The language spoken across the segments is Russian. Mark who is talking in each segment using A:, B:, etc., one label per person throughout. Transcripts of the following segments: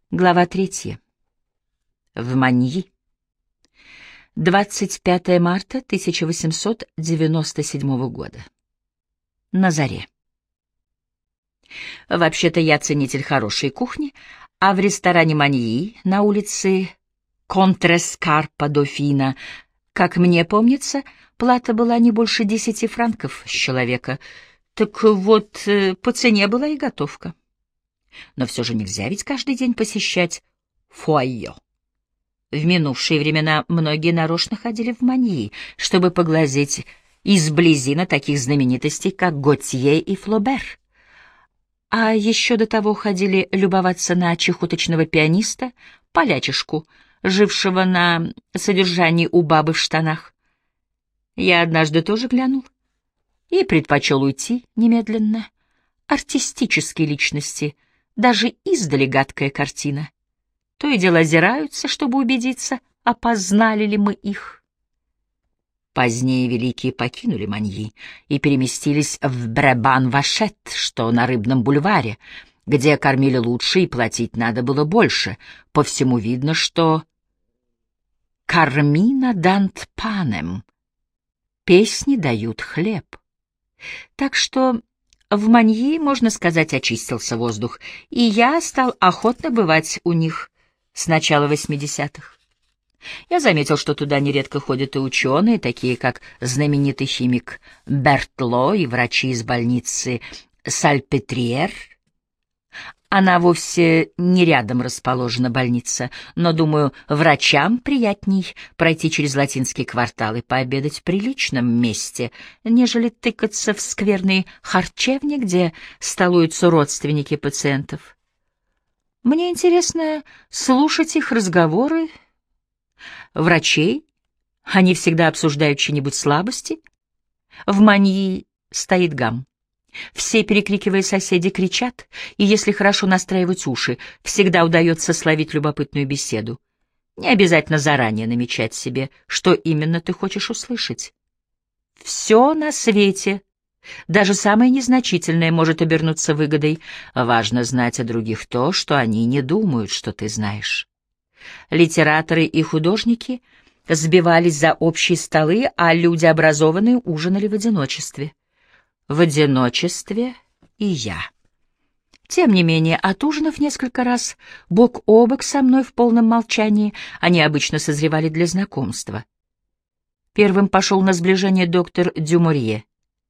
A: Глава 3. В Маньи. 25 марта 1897 года. На заре. Вообще-то я ценитель хорошей кухни, а в ресторане Маньи на улице Контрескарпа-Дофина, как мне помнится, плата была не больше 10 франков с человека. Так вот, по цене была и готовка. Но все же нельзя ведь каждый день посещать фойе. В минувшие времена многие нарочно ходили в Маньи, чтобы поглазеть изблизи на таких знаменитостей, как Готье и Флобер. А еще до того ходили любоваться на чехоточного пианиста, полячишку, жившего на содержании у бабы в штанах. Я однажды тоже глянул и предпочел уйти немедленно. Артистические личности — даже издали гадкая картина. То и дело озираются, чтобы убедиться, опознали ли мы их. Позднее великие покинули Маньи и переместились в Бребан-Вашет, что на Рыбном бульваре, где кормили лучше и платить надо было больше. По всему видно, что «Кармина дант панем» — песни дают хлеб. Так что в Маньи, можно сказать, очистился воздух, и я стал охотно бывать у них с начала 80-х. Я заметил, что туда нередко ходят и ученые, такие как знаменитый химик Бертло и врачи из больницы Сальпетриер. Она вовсе не рядом расположена, больница, но, думаю, врачам приятней пройти через латинский квартал и пообедать в приличном месте, нежели тыкаться в скверные харчевни, где столуются родственники пациентов. Мне интересно слушать их разговоры. Врачей, они всегда обсуждают чьи-нибудь слабости. В Маньи стоит гам. Все, перекрикивая соседей, кричат, и если хорошо настраивать уши, всегда удается словить любопытную беседу. Не обязательно заранее намечать себе, что именно ты хочешь услышать. Все на свете, даже самое незначительное, может обернуться выгодой. Важно знать о других то, что они не думают, что ты знаешь. Литераторы и художники сбивались за общие столы, а люди образованные ужинали в одиночестве. В одиночестве и я. Тем не менее, отужинав несколько раз, бок о бок со мной в полном молчании, они обычно созревали для знакомства. Первым пошел на сближение доктор Дюморье.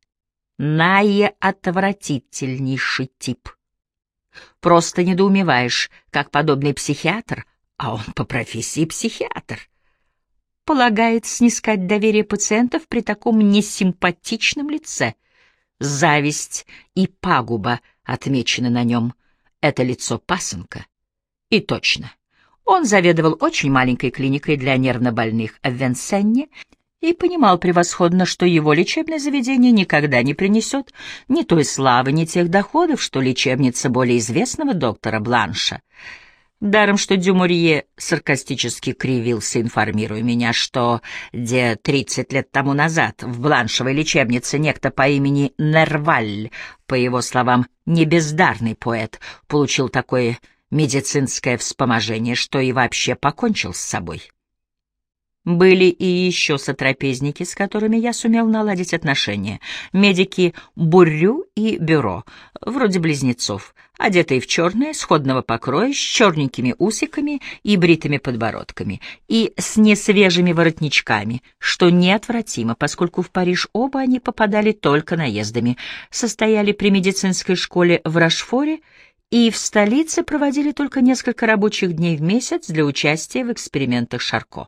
A: Наиотвратительнейший тип. Просто недоумеваешь, как подобный психиатр, а он по профессии психиатр, полагает снискать доверие пациентов при таком несимпатичном лице. Зависть и пагуба отмечены на нем. Это лицо пасынка. И точно. Он заведовал очень маленькой клиникой для нервнобольных в Венсенне и понимал превосходно, что его лечебное заведение никогда не принесет ни той славы, ни тех доходов, что лечебница более известного доктора Бланша. Даром, что Дюморье саркастически кривился, информируя меня, что 30 лет тому назад в бланшевой лечебнице некто по имени Нерваль, по его словам, небездарный поэт, получил такое медицинское вспоможение, что и вообще покончил с собой. Были и еще сотрапезники, с которыми я сумел наладить отношения. Медики Буррю и Бюро, вроде близнецов, одетые в черное, сходного покроя, с черненькими усиками и бритыми подбородками, и с несвежими воротничками, что неотвратимо, поскольку в Париж оба они попадали только наездами, состояли при медицинской школе в Рошфоре и в столице проводили только несколько рабочих дней в месяц для участия в экспериментах Шарко.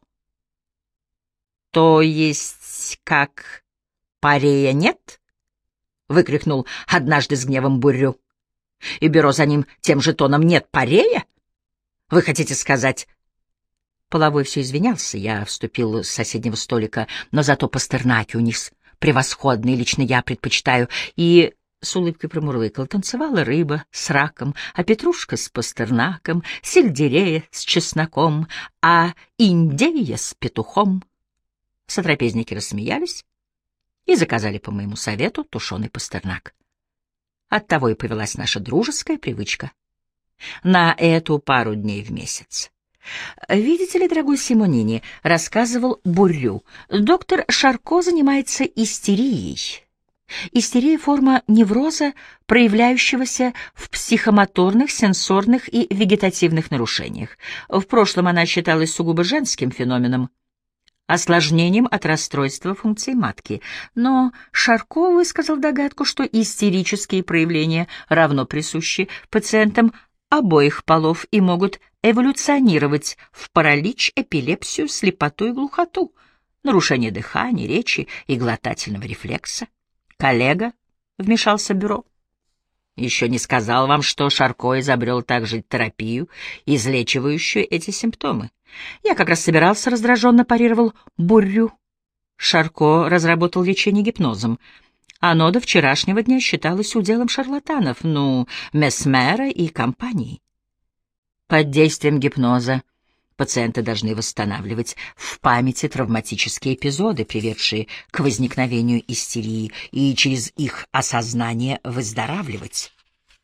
A: «То есть как парея нет?» — выкрикнул однажды с гневом Буррю. «И Бюро за ним тем же тоном: нет парея? Вы хотите сказать...» Половой все извинялся, я вступил с соседнего столика, но зато пастернаки у них превосходные, лично я предпочитаю, и с улыбкой промурлыкал: танцевала рыба с раком, а петрушка с пастернаком, сельдерея с чесноком, а индейя с петухом. Сотрапезники рассмеялись и заказали по моему совету тушеный пастернак. Оттого и повелась наша дружеская привычка на эту пару дней в месяц. «Видите ли, дорогой Симонини, — рассказывал Буррю, — доктор Шарко занимается истерией. Истерия — форма невроза, проявляющегося в психомоторных, сенсорных и вегетативных нарушениях. В прошлом она считалась сугубо женским феноменом, осложнением от расстройства функций матки. Но Шарко высказал догадку, что истерические проявления равно присущи пациентам обоих полов и могут эволюционировать в паралич, эпилепсию, слепоту и глухоту, нарушение дыхания, речи и глотательного рефлекса. «Коллега», — вмешался Бюро, — «еще не сказал вам, что Шарко изобрел также терапию, излечивающую эти симптомы. Я как раз собирался», — раздраженно парировал Буррю. «Шарко разработал лечение гипнозом. Оно до вчерашнего дня считалось уделом шарлатанов, Месмера и компании. Под действием гипноза пациенты должны восстанавливать в памяти травматические эпизоды, приведшие к возникновению истерии, и через их осознание выздоравливать».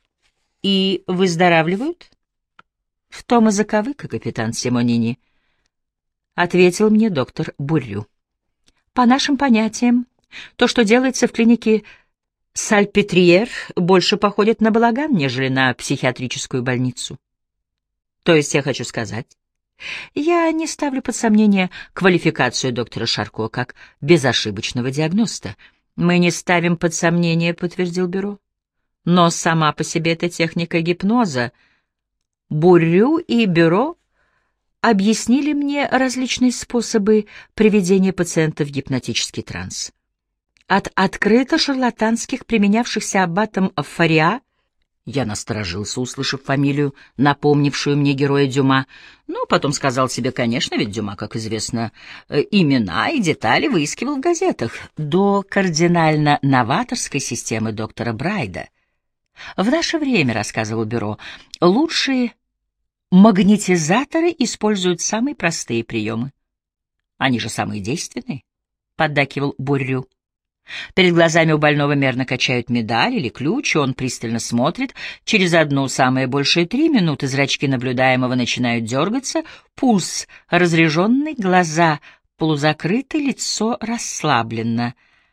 A: «И выздоравливают?» «В том и заковыка, капитан Симонини», — ответил мне доктор Буррю. «По нашим понятиям, то, что делается в клинике Сальпетриер, больше походит на балаган, нежели на психиатрическую больницу. То есть я хочу сказать, я не ставлю под сомнение квалификацию доктора Шарко как безошибочного диагноста. Мы не ставим под сомнение», — подтвердил Бюро. «Но сама по себе эта техника гипноза. Буррю и Бюро объяснили мне различные способы приведения пациента в гипнотический транс. От открыто шарлатанских, применявшихся аббатом Фариа, я насторожился, услышав фамилию, напомнившую мне героя Дюма, но потом сказал себе, конечно, ведь Дюма, как известно, имена и детали выискивал в газетах, до кардинально новаторской системы доктора Брайда. В наше время, рассказывал Бюро, лучшие магнетизаторы используют самые простые приемы. Они же самые действенные, поддакивал Буррю. Перед глазами у больного мерно качают медаль или ключ, он пристально смотрит. Через одну, самое большее 3 минуты, зрачки наблюдаемого начинают дергаться, пульс разреженный, глаза полузакрыты, лицо расслаблено.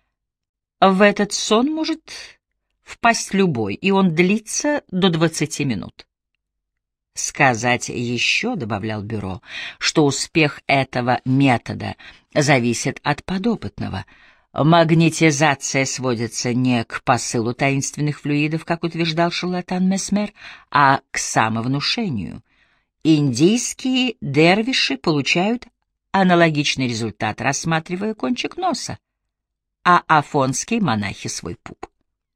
A: В этот сон может впасть любой, и он длится до 20 минут. «Сказать еще, — добавлял Бюро, — что успех этого метода зависит от подопытного. Магнетизация сводится не к посылу таинственных флюидов, как утверждал шарлатан Месмер, а к самовнушению. Индийские дервиши получают аналогичный результат, рассматривая кончик носа, а афонские монахи — свой пуп.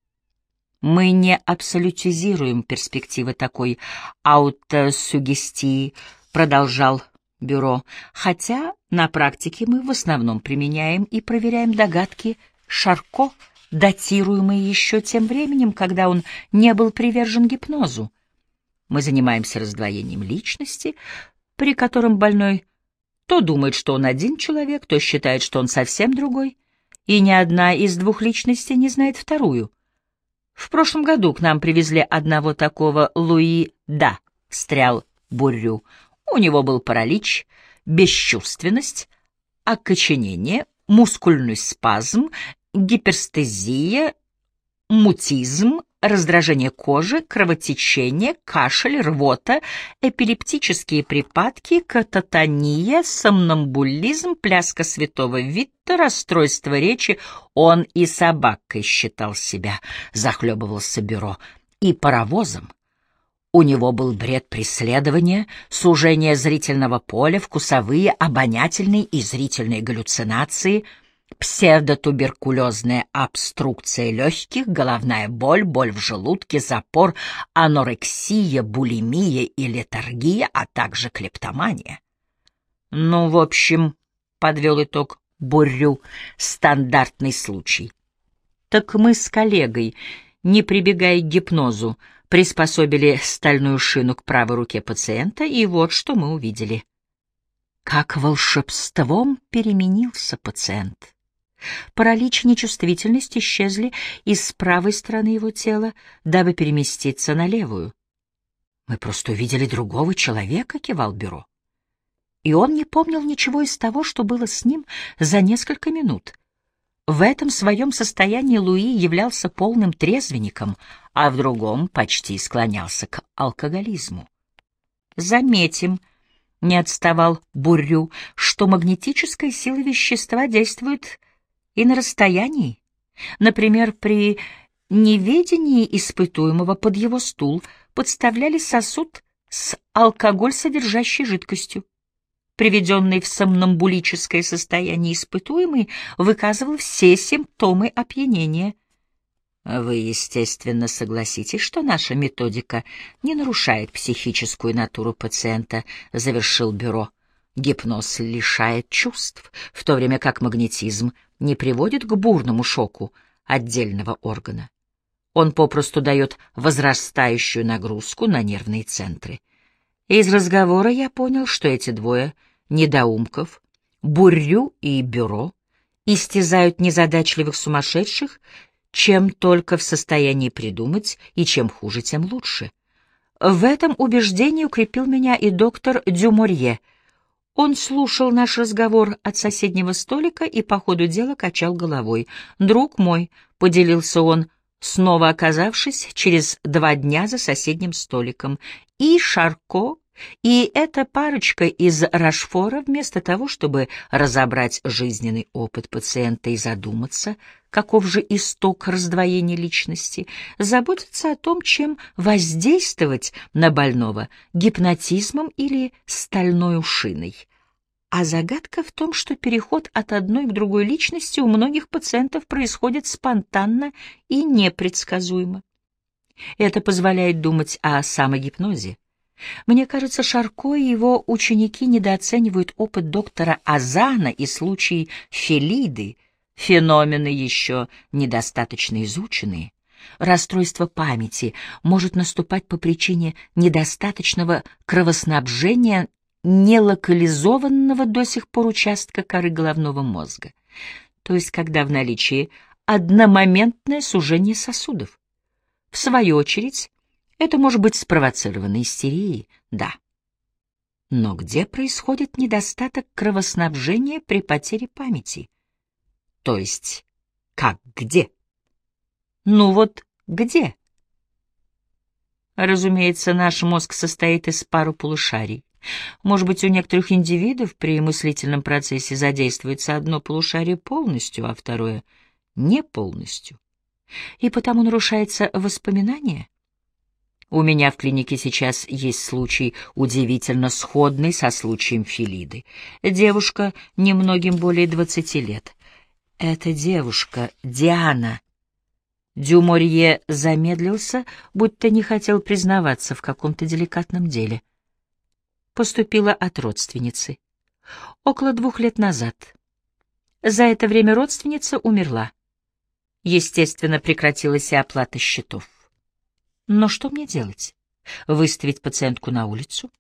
A: Мы не абсолютизируем перспективы такой аутосугестии», — продолжал Бюро, «хотя на практике мы в основном применяем и проверяем догадки Шарко, датируемые еще тем временем, когда он не был привержен гипнозу. Мы занимаемся раздвоением личности, при котором больной то думает, что он один человек, то считает, что он совсем другой, и ни одна из двух личностей не знает вторую. В прошлом году к нам привезли одного такого Луи Да, — встрял Буррю. У него был паралич, бесчувственность, окоченение, мускульный спазм, гиперстезия, мутизм, раздражение кожи, кровотечение, кашель, рвота, эпилептические припадки, кататония, сомнамбулизм, пляска святого Витта, расстройство речи. Он и собакой считал себя, захлебывался Бюро, и паровозом. У него был бред преследования, сужение зрительного поля, вкусовые, обонятельные и зрительные галлюцинации, псевдотуберкулезная обструкция легких, головная боль, боль в желудке, запор, анорексия, булимия и летаргия, а также клептомания. В общем, подвел итог Буррю, стандартный случай. Так мы с коллегой, не прибегая к гипнозу, приспособили стальную шину к правой руке пациента, и вот что мы увидели. Как волшебством переменился пациент. Паралич и нечувствительность исчезли из правой стороны его тела, дабы переместиться на левую. «Мы просто увидели другого человека», — кивал Бюро. И он не помнил ничего из того, что было с ним за несколько минут. В этом своем состоянии Луи являлся полным трезвенником, а в другом почти склонялся к алкоголизму. «Заметим», — не отставал Буррю, «что магнетическая сила вещества действует и на расстоянии. Например, при неведении испытуемого под его стул подставляли сосуд с алкоголь содержащей жидкостью. Приведенный в сомнамбулическое состояние испытуемый выказывал все симптомы опьянения. Вы, естественно, согласитесь, что наша методика не нарушает психическую натуру пациента, завершил Бюро. Гипноз лишает чувств, в то время как магнетизм не приводит к бурному шоку отдельного органа. Он попросту дает возрастающую нагрузку на нервные центры. Из разговора я понял, что эти двое недоумков, Буррю и Бюро, истязают незадачливых сумасшедших, чем только в состоянии придумать, и чем хуже, тем лучше. В этом убеждении укрепил меня и доктор Дюморье. Он слушал наш разговор от соседнего столика и по ходу дела качал головой. «Друг мой», — поделился он, снова оказавшись через 2 дня за соседним столиком, «и Шарко, и эта парочка из Рошфора, вместо того, чтобы разобрать жизненный опыт пациента и задуматься, каков же исток раздвоения личности, заботятся о том, чем воздействовать на больного — гипнотизмом или стальной шиной. А загадка в том, что переход от одной к другой личности у многих пациентов происходит спонтанно и непредсказуемо. Это позволяет думать о самогипнозе. Мне кажется, Шарко и его ученики недооценивают опыт доктора Азана и случаи Фелиды, феномены еще недостаточно изученные. Расстройство памяти может наступать по причине недостаточного кровоснабжения нелокализованного до сих пор участка коры головного мозга, то есть когда в наличии одномоментное сужение сосудов. В свою очередь, это может быть спровоцировано истерией, да. Но где происходит недостаток кровоснабжения при потере памяти? То есть, как где? Ну вот где? Разумеется, наш мозг состоит из пары полушарий. Может быть, у некоторых индивидов при мыслительном процессе задействуется одно полушарие полностью, а второе — не полностью. И потому нарушается воспоминание. У меня в клинике сейчас есть случай, удивительно сходный со случаем Фелиды. Девушка немногим более 20 лет. Эта девушка — Диана. Дюморье замедлился, будто не хотел признаваться в каком-то деликатном деле. Поступила от родственницы. Около 2 лет назад. За это время родственница умерла. Естественно, прекратилась и оплата счетов. Но что мне делать? Выставить пациентку на улицу?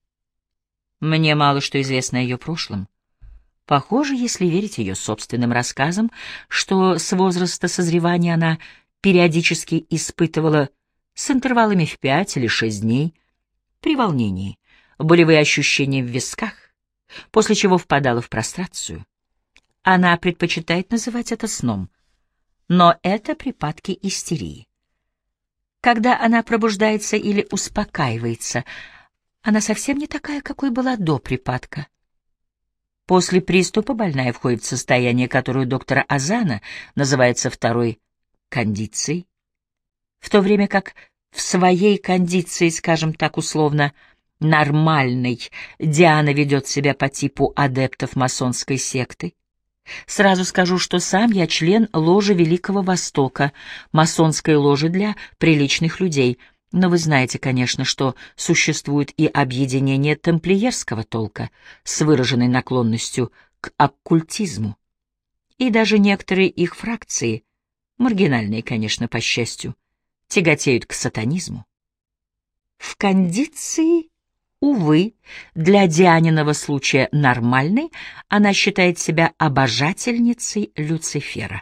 A: Мне мало что известно о ее прошлом. Похоже, если верить ее собственным рассказам, что с возраста созревания она периодически испытывала с интервалами в 5 или 6 дней при волнении болевые ощущения в висках, после чего впадала в прострацию. Она предпочитает называть это сном, но это припадки истерии. Когда она пробуждается или успокаивается, она совсем не такая, какой была до припадка. После приступа больная входит в состояние, которое у доктора Азана называется второй кондицией, в то время как в своей кондиции, скажем так условно, нормальной, Диана ведет себя по типу адептов масонской секты. Сразу скажу, что сам я член ложи Великого Востока, масонской ложи для приличных людей, но вы знаете, конечно, что существует и объединение тамплиерского толка с выраженной наклонностью к оккультизму. И даже некоторые их фракции, маргинальные, конечно, по счастью, тяготеют к сатанизму. В кондиции, увы, для Дианиного случая нормальной, она считает себя обожательницей Люцифера.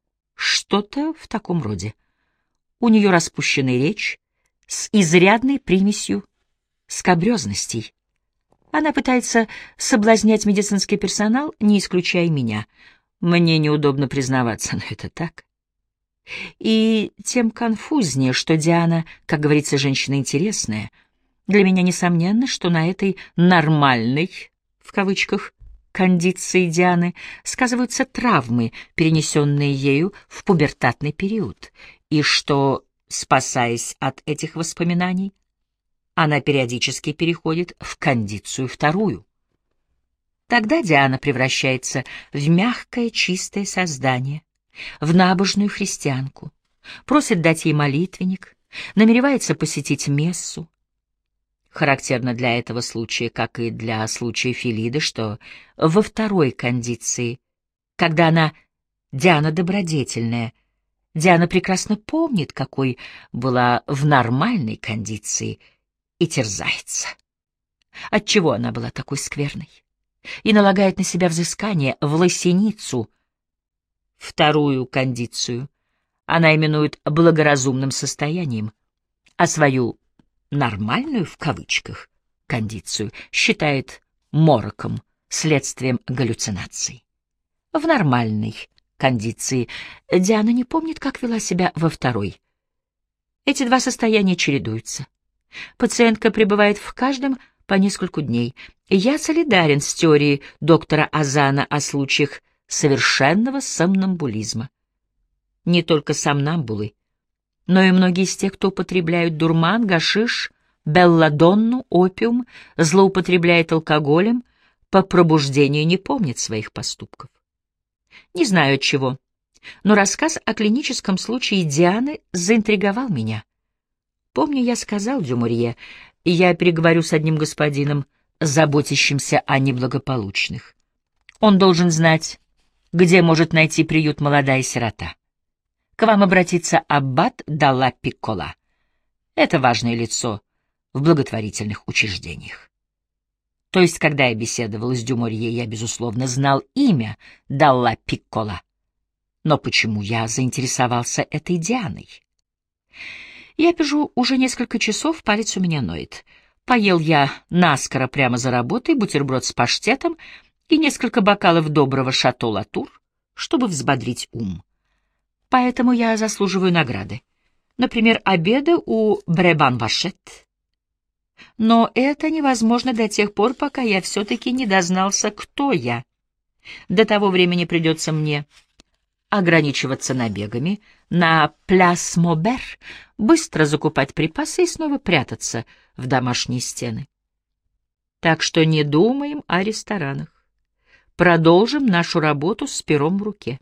A: Что-то в таком роде. У нее распущенная речь с изрядной примесью скабрёзностей. Она пытается соблазнять медицинский персонал, не исключая меня. Мне неудобно признаваться, но это так. И тем конфузнее, что Диана, как говорится, женщина интересная. Для меня несомненно, что на этой «нормальной», в кавычках, кондиции Дианы сказываются травмы, перенесенные ею в пубертатный период, и что, спасаясь от этих воспоминаний, она периодически переходит в кондицию вторую. Тогда Диана превращается в мягкое, чистое создание, в набожную христианку, просит дать ей молитвенник, намеревается посетить мессу. Характерно для этого случая, как и для случая Филиды, что во второй кондиции, когда она Диана добродетельная, Диана прекрасно помнит, какой была в нормальной кондиции, и терзается. Отчего она была такой скверной? И налагает на себя взыскание в лосиницу. Вторую кондицию она именует благоразумным состоянием, а свою «нормальную» в кавычках кондицию считает мороком, следствием галлюцинаций. В нормальной кондиции Диана не помнит, как вела себя во второй. Эти два состояния чередуются. Пациентка пребывает в каждом по нескольку дней. Я солидарен с теорией доктора Азана о случаях совершенного сомнамбулизма. Не только сомнамбулы, но и многие из тех, кто употребляют дурман, гашиш, белладонну, опиум, злоупотребляет алкоголем, по пробуждению не помнит своих поступков. Не знаю отчего, но рассказ о клиническом случае Дианы заинтриговал меня. Помню, я сказал Дюмурье, я переговорю с одним господином, заботящимся о неблагополучных. Он должен знать, где может найти приют молодая сирота. К вам обратится аббат Далла Пиккола. Это важное лицо в благотворительных учреждениях. То есть, когда я беседовал с Дюмурье, я, безусловно, знал имя Далла Пиккола. Но почему я заинтересовался этой Дианой? Я пишу уже несколько часов, палец у меня ноет. Поел я наскоро прямо за работой бутерброд с паштетом и несколько бокалов доброго шато Латур, чтобы взбодрить ум. Поэтому я заслуживаю награды. Например, обеда у Бребан-Вашет. Но это невозможно до тех пор, пока я все-таки не дознался, кто я. До того времени придется мне ограничиваться набегами на Пляс Мобер, быстро закупать припасы и снова прятаться в домашние стены. Так что не думаем о ресторанах. Продолжим нашу работу с пером в руке.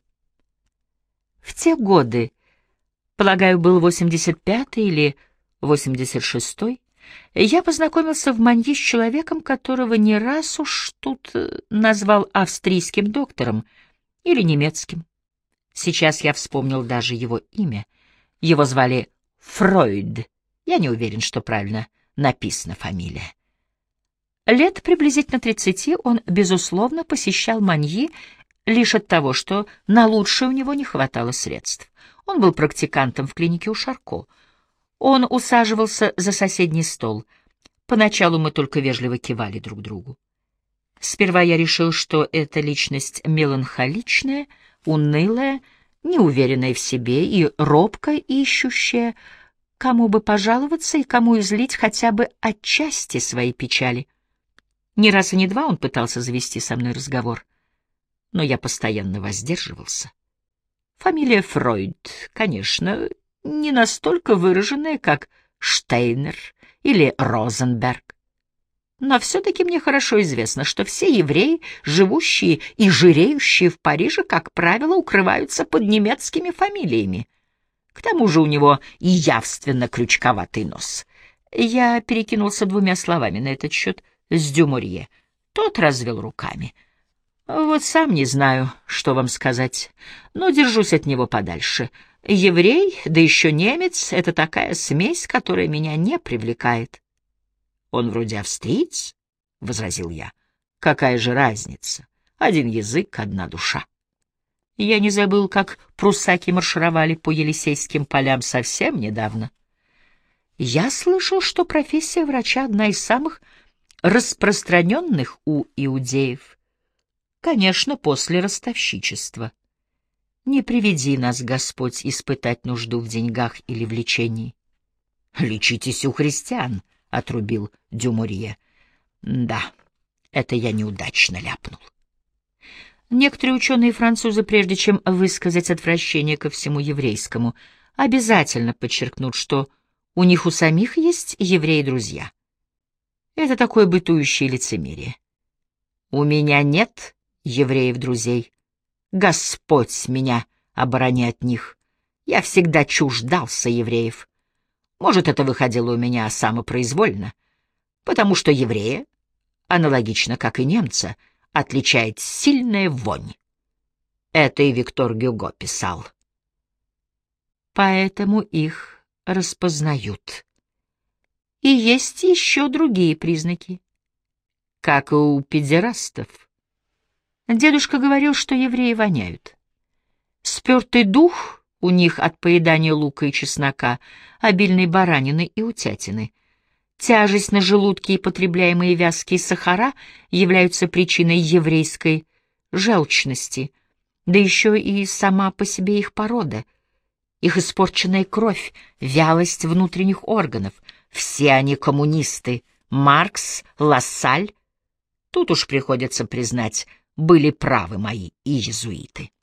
A: В те годы, полагаю, был 85-й или 86-й, я познакомился в Маньи с человеком, которого не раз уж тут назвал австрийским доктором или немецким. Сейчас я вспомнил даже его имя. Его звали Фройд. Я не уверен, что правильно написана фамилия. Лет приблизительно 30 он, безусловно, посещал Маньи лишь от того, что на лучшее у него не хватало средств. Он был практикантом в клинике у Шарко. Он усаживался за соседний стол. Поначалу мы только вежливо кивали друг другу. Сперва я решил, что эта личность меланхоличная, унылая, неуверенная в себе и робко ищущая, кому бы пожаловаться и кому излить хотя бы отчасти своей печали. Не раз и не два он пытался завести со мной разговор, но я постоянно воздерживался. Фамилия Фройд, конечно, не настолько выраженная, как Штейнер или Розенберг. Но все-таки мне хорошо известно, что все евреи, живущие и жиреющие в Париже, как правило, укрываются под немецкими фамилиями. К тому же у него и явственно крючковатый нос. Я перекинулся двумя словами на этот счет с Дюмурье. Тот развел руками. Вот сам не знаю, что вам сказать, но держусь от него подальше. Еврей, да еще немец — это такая смесь, которая меня не привлекает. Он вроде австриец, — возразил я. Какая же разница? Один язык, одна душа. Я не забыл, как пруссаки маршировали по Елисейским полям совсем недавно. Я слышал, что профессия врача одна из самых распространенных у иудеев. Конечно, после ростовщичества. Не приведи нас, Господь, испытать нужду в деньгах или в лечении. «Лечитесь у христиан», — отрубил Дюмурье. «Да, это я неудачно ляпнул». Некоторые ученые-французы, прежде чем высказать отвращение ко всему еврейскому, обязательно подчеркнут, что у них у самих есть евреи-друзья. Это такое бытующее лицемерие. У меня нет евреев-друзей. Господь меня оборони от них. Я всегда чуждался евреев. Может, это выходило у меня самопроизвольно, потому что еврея, аналогично как и немца, отличает сильная вонь. Это и Виктор Гюго писал. Поэтому их распознают. И есть еще другие признаки, как и у педерастов. Дедушка говорил, что евреи воняют. Спертый дух у них от поедания лука и чеснока, обильной баранины и утятины. Тяжесть на желудке и потребляемые вязкие сахара являются причиной еврейской желчности, да еще и сама по себе их порода, их испорченная кровь, вялость внутренних органов. Все они коммунисты. Маркс, Лассаль. Тут уж приходится признать, были правы мои иезуиты.